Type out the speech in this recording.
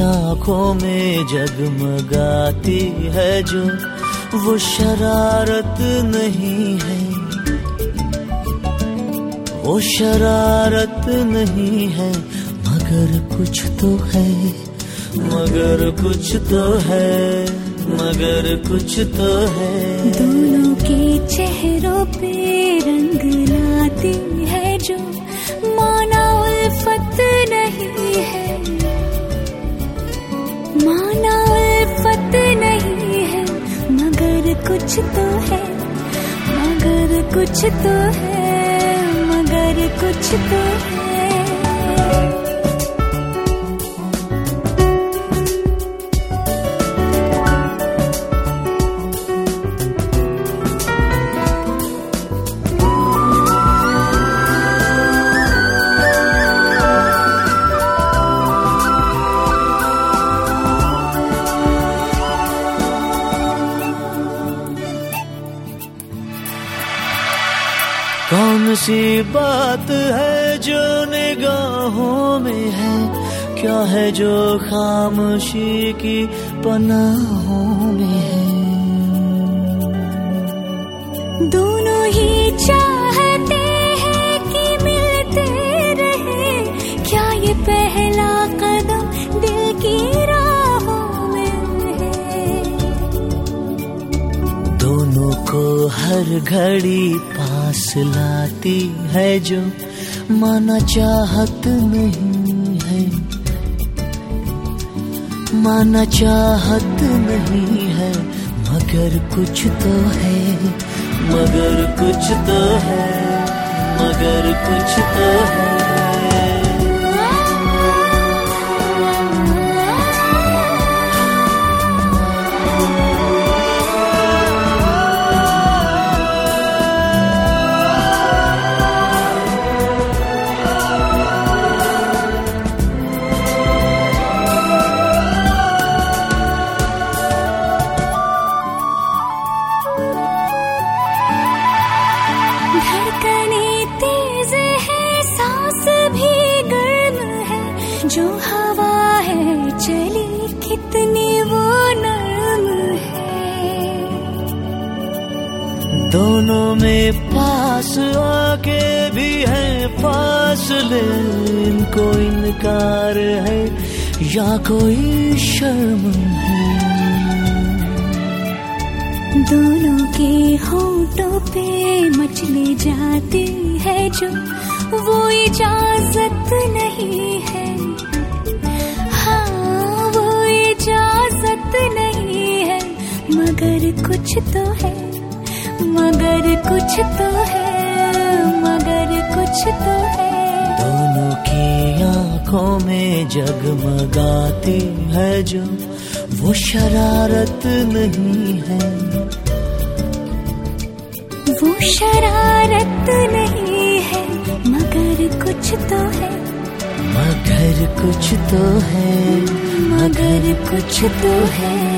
आंखों में जगमगाती है जो, वो शरारत नहीं है, वो शरारत नहीं है, मगर कुछ तो है, मगर कुछ तो है, मगर कुछ तो है। दोनों के चेहरों पे रंग लाती है जो, माना उल्फत नहीं है, माना उल्फत नहीं है, मगर कुछ तो है, मगर कुछ तो है, मगर कुछ तो है। कौन सी बात है जो निगाहों में है, क्या है जो खामोशी की पनाहों में है। दोनों ही चाहते हैं कि मिलते रहे, क्या ये पहला कदम दिल की राहों में है। दोनों को हर घड़ी पास लाती है जो, माना चाहत नहीं है, माना चाहत नहीं है, मगर कुछ तो है, मगर कुछ तो है, मगर कुछ तो है। जो हवा है चली कितनी वो नर्म है। दोनों में पास आके भी है फासले, इनको इनकार है या कोई शर्म है। दोनों के होठों पे मचले जाती है जो, वो इजाजत नहीं है, हाँ वो इजाजत नहीं है, मगर कुछ तो है, मगर कुछ तो है, मगर कुछ तो है। दोनों की आंखों में जगमगाती है जो, वो शरारत नहीं है, वो शरारत नहीं है, मगर कुछ तो है, मगर कुछ तो है, मगर कुछ तो है।